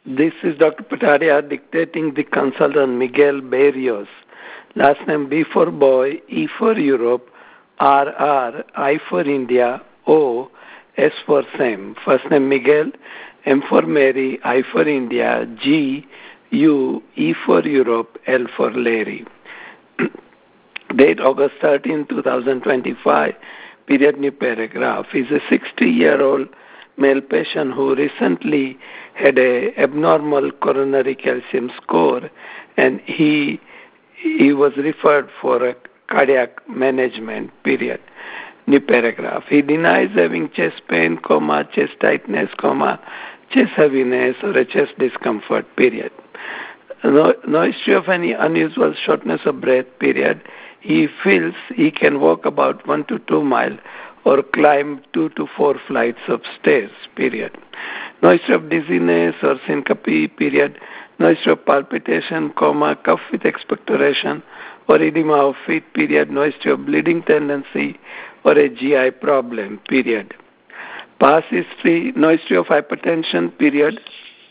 This is Dr. Pataria dictating the consultant Miguel Barrios. Last name B for boy, E for Europe, RR, I for India, O, S for Sam. First name Miguel, M for Mary, I for India, G, U, E for Europe, L for Larry. Date August 13, 2025, period new paragraph. Is a 60-year-old male patient who recently had a abnormal coronary calcium score, and he was referred for a cardiac management, period. New paragraph. He denies having chest pain, chest tightness, chest heaviness, or a chest discomfort, period. No history of any unusual shortness of breath, period. He feels he can walk about 1 to 2 miles or climb 2 to 4 flights of stairs, period. No history of dizziness or syncope, period. No history of palpitation, cough with expectoration or edema of feet, period. No history of bleeding tendency or a GI problem, period. Past history, no history of hypertension, period.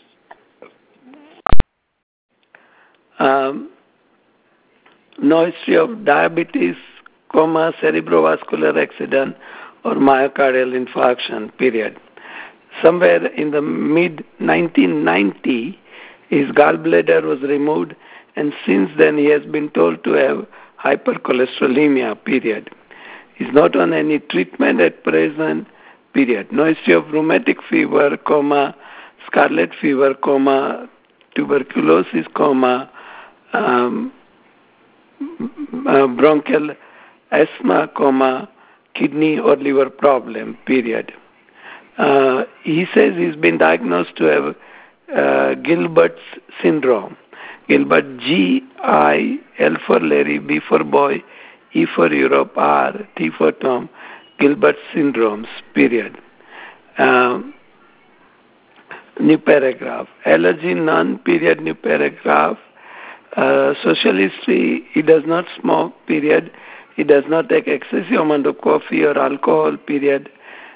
No history of diabetes, cerebrovascular accident, or myocardial infarction, period. Somewhere in the mid-1990, his gallbladder was removed, and since then he has been told to have hypercholesterolemia, period. He's not on any treatment at present, period. No history of rheumatic fever, scarlet fever, tuberculosis, bronchial asthma, kidney or liver problem, period. He says he's been diagnosed to have Gilbert's syndrome. Gilbert, G-I, L for Larry, B for boy, E for Europe, R, T for Tom, Gilbert syndromes, period. New paragraph. Allergy, none, period, new paragraph. Social history, he does not smoke, period. He does not take excessive amount of coffee or alcohol, period.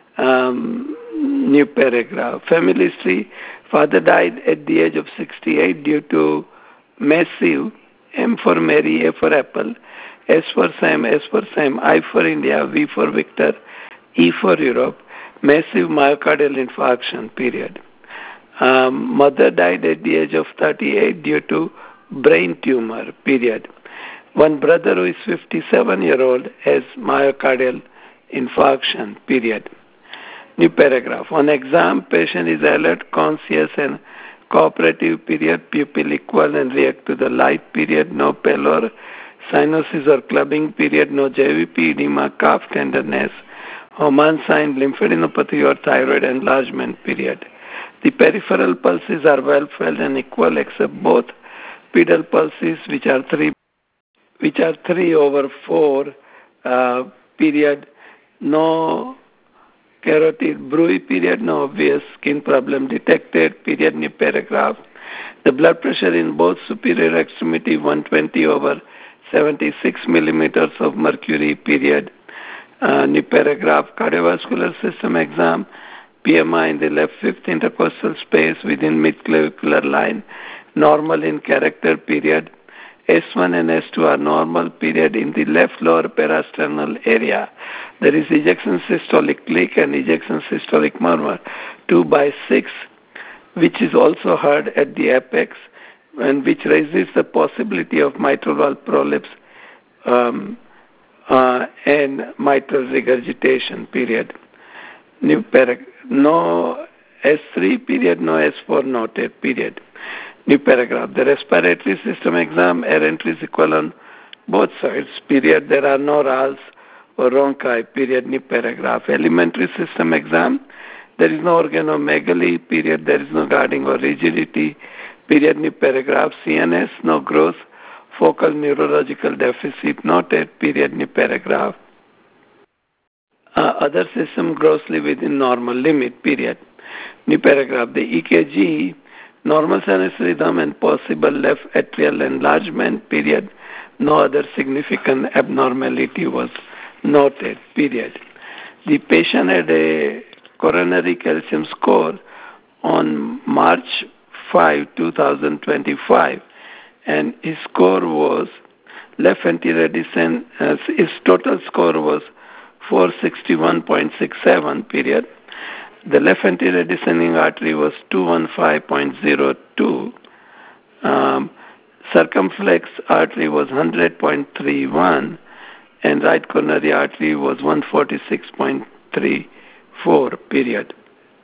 New paragraph. Family history, father died at the age of 68 due to massive, M for Mary, A for Apple, S for Sam, I for India, V for Victor, E for Europe, massive myocardial infarction, period. Mother died at the age of 38 due to brain tumor, period. One brother who is 57-year-old has myocardial infarction, period. New paragraph. On exam, patient is alert, conscious, and cooperative, period. Pupil equal and react to the light, period. No pallor, cyanosis or clubbing, period. No JVP, edema, calf tenderness, Homan sign, lymphadenopathy or thyroid enlargement, period. The peripheral pulses are well felt and equal except both pedal pulses, which are 3/4, period. No carotid bruit, period. No obvious skin problem detected, period. New paragraph. The blood pressure in both superior extremity 120/76 millimeters of mercury, period. New paragraph. Cardiovascular system exam. PMI in the left fifth intercostal space within midclavicular line, normal in character, period. S1 and S2 are normal, period. In the left lower parasternal area, there is ejection systolic click and ejection systolic murmur 2/6, which is also heard at the apex and which raises the possibility of mitral valve prolapse and mitral regurgitation, period. New paragraph. No S3, period. No S4 noted, period. New paragraph. The respiratory system exam, air entry is equal on both sides, period. There are no RALs or rhonchi, period. New paragraph. Alimentary system exam, there is no organomegaly, period. There is no guarding or rigidity, period. New paragraph. CNS, no growth. Focal neurological deficit noted, period. New paragraph. Other system grossly within normal limit, period. New paragraph. The EKG, normal sinus rhythm and possible left atrial enlargement, period. No other significant abnormality was noted, period. The patient had a coronary calcium score on March 5, 2025, and his score was left anterior descent. His total score was 461.67, period. The left anterior descending artery was 215.02. Circumflex artery was 100.31, and right coronary artery was 146.34, period.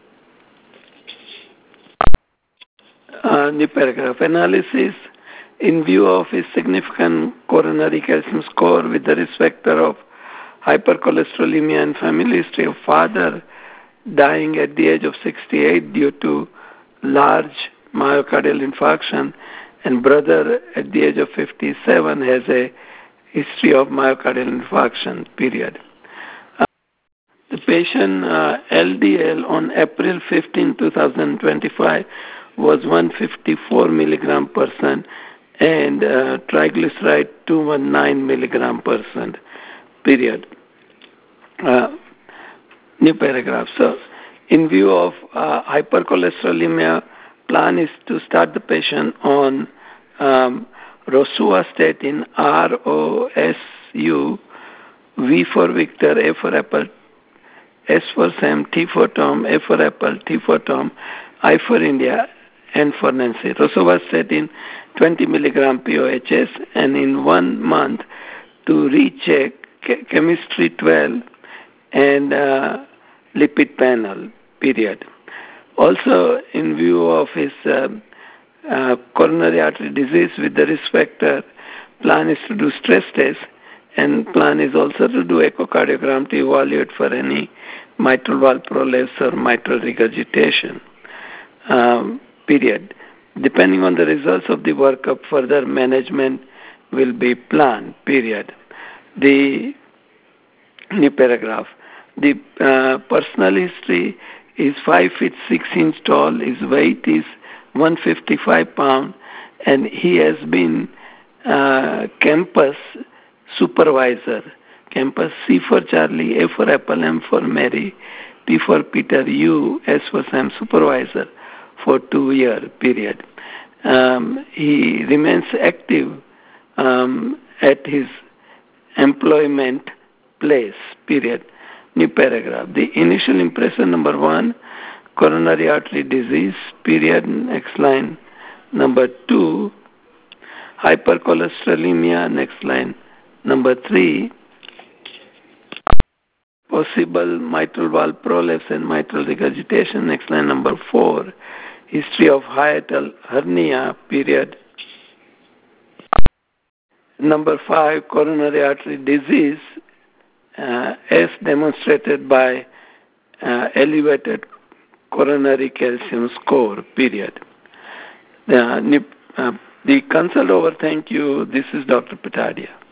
New paragraph. Analysis. In view of his significant coronary calcium score with the risk factor of hypercholesterolemia and family history of father dying at the age of 68 due to large myocardial infarction, and brother at the age of 57 has a history of myocardial infarction, period. The patient LDL on April 15, 2025 was 154 milligram percent and triglyceride 219 milligram percent, period. New paragraph. So, in view of hypercholesterolemia, plan is to start the patient on rosuvastatin, ROSU, V for Victor, A for Apple, S for Sam, T for Tom, A for Apple, T for Tom, I for India, N for Nancy. Rosuvastatin, 20 milligram POHS, and in 1 month to recheck chemistry 12 and lipid panel, period. Also, in view of his coronary artery disease with the risk factor, plan is to do stress test, and plan is also to do echocardiogram to evaluate for any mitral valve prolapse or mitral regurgitation, period. Depending on the results of the workup, further management will be planned, period. The new paragraph. The personal history is 5 feet 6 inch tall. His weight is 155 pounds, and he has been campus supervisor. Campus C for Charlie, A for Apple, M for Mary, P for Peter, U, S for Sam supervisor for 2 years, period. He remains active at his employment place, period. New paragraph. The initial impression, number 1, coronary artery disease, period. Next line. Number 2, hypercholesterolemia. Next line. Number 3, possible mitral valve prolapse and mitral regurgitation. Next line. Number 4, history of hiatal hernia, period. Number 5, coronary artery disease, as demonstrated by elevated coronary calcium score, period. The consult over. Thank you. This is Dr. Patadia.